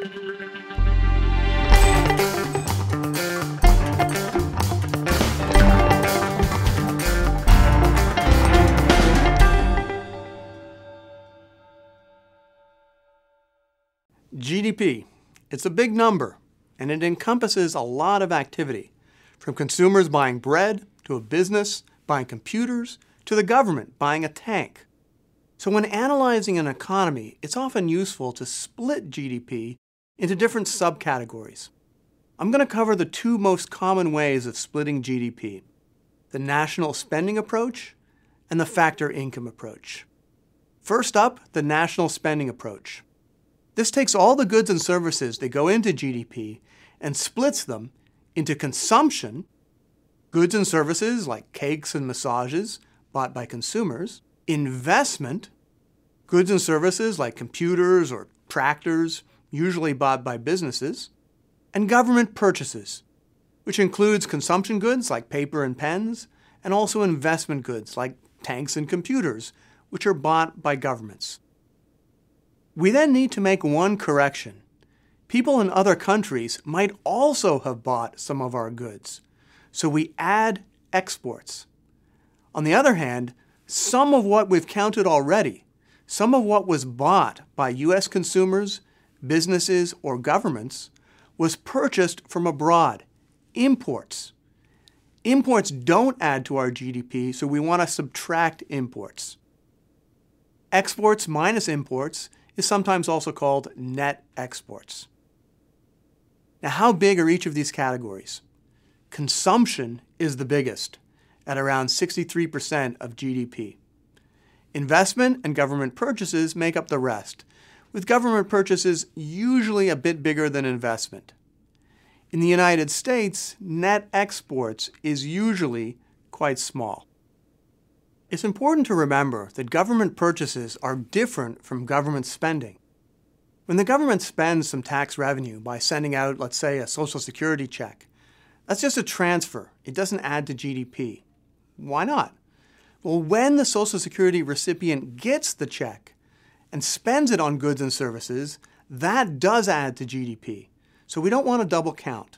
GDP. It's a big number, and it encompasses a lot of activity, from consumers buying bread, to a business buying computers, to the government buying a tank. So when analyzing an economy, it's often useful to split GDP into different subcategories. I'm going to cover the two most common ways of splitting GDP: the national spending approach and the factor income approach. First up, the national spending approach. This takes all the goods and services that go into GDP and splits them into consumption, goods and services like cakes and massages bought by consumers, investment, goods and services like computers or tractors, usually bought by businesses, and government purchases, which includes consumption goods like paper and pens, and also investment goods like tanks and computers, which are bought by governments. We then need to make one correction. People in other countries might also have bought some of our goods, so we add exports. On the other hand, some of what we've counted already, some of what was bought by U.S. consumers, businesses, or governments, was purchased from abroad, imports. Imports don't add to our GDP, so we want to subtract imports. Exports minus imports is sometimes also called net exports. Now, how big are each of these categories? Consumption is the biggest, at around 63% of GDP. Investment and government purchases make up the rest, with government purchases usually a bit bigger than investment. In the United States, net exports is usually quite small. It's important to remember that government purchases are different from government spending. When the government spends some tax revenue by sending out, let's say, a Social Security check, that's just a transfer. It doesn't add to GDP. Why not? Well, when the Social Security recipient gets the check and spends it on goods and services, that does add to GDP. So we don't want to double count.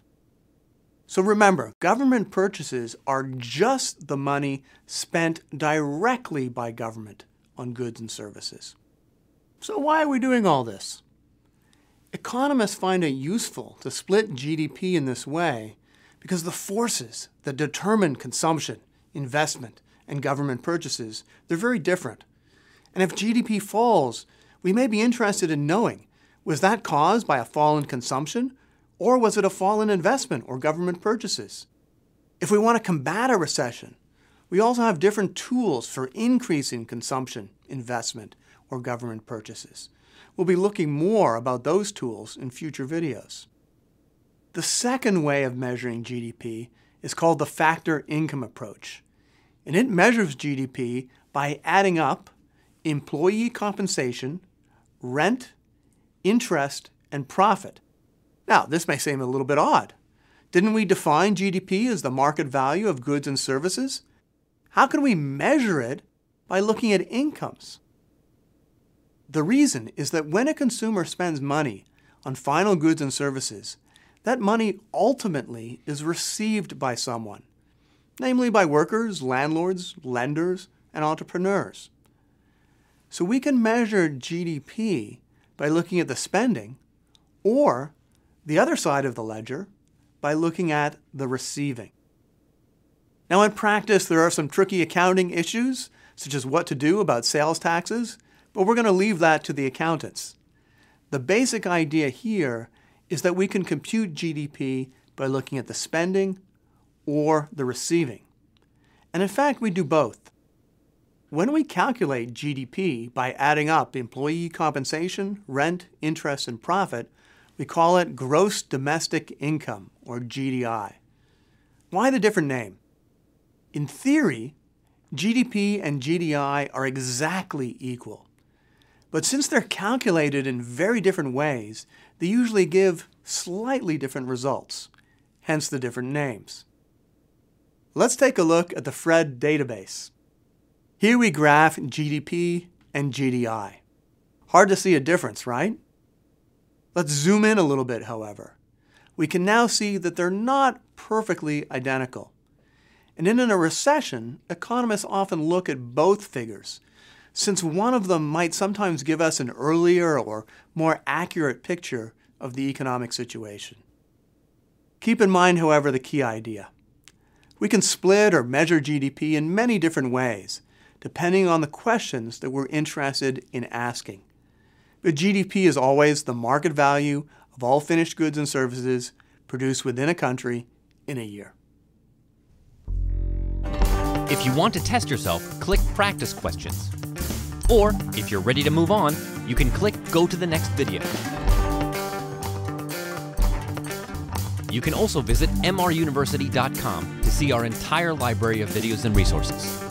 So remember, government purchases are just the money spent directly by government on goods and services. So why are we doing all this? Economists find it useful to split GDP in this way because the forces that determine consumption, investment, and government purchases, they're very different. And if GDP falls, we may be interested in knowing, was that caused by a fall in consumption? Or was it a fall in investment or government purchases? If we want to combat a recession, we also have different tools for increasing consumption, investment, or government purchases. We'll be looking more about those tools in future videos. The second way of measuring GDP is called the factor income approach, and it measures GDP by adding up employee compensation, rent, interest, and profit. Now, this may seem a little bit odd. Didn't we define GDP as the market value of goods and services? How can we measure it by looking at incomes? The reason is that when a consumer spends money on final goods and services, that money ultimately is received by someone, namely by workers, landlords, lenders, and entrepreneurs. So we can measure GDP by looking at the spending, or the other side of the ledger, by looking at the receiving. Now, in practice, there are some tricky accounting issues, such as what to do about sales taxes, but we're going to leave that to the accountants. The basic idea here is that we can compute GDP by looking at the spending or the receiving. And in fact, we do both. When we calculate GDP by adding up employee compensation, rent, interest, and profit, we call it gross domestic income, or GDI. Why the different name? In theory, GDP and GDI are exactly equal. But since they're calculated in very different ways, they usually give slightly different results, hence the different names. Let's take a look at the Fred database. Here we graph GDP and GDI. Hard to see a difference, right? Let's zoom in a little bit, however. We can now see that they're not perfectly identical. And in a recession, economists often look at both figures, since one of them might sometimes give us an earlier or more accurate picture of the economic situation. Keep in mind, however, the key idea. We can split or measure GDP in many different ways, depending on the questions that we're interested in asking. But GDP is always the market value of all finished goods and services produced within a country in a year. If you want to test yourself, click Practice Questions. Or, if you're ready to move on, you can click Go to the next video. You can also visit mruniversity.com to see our entire library of videos and resources.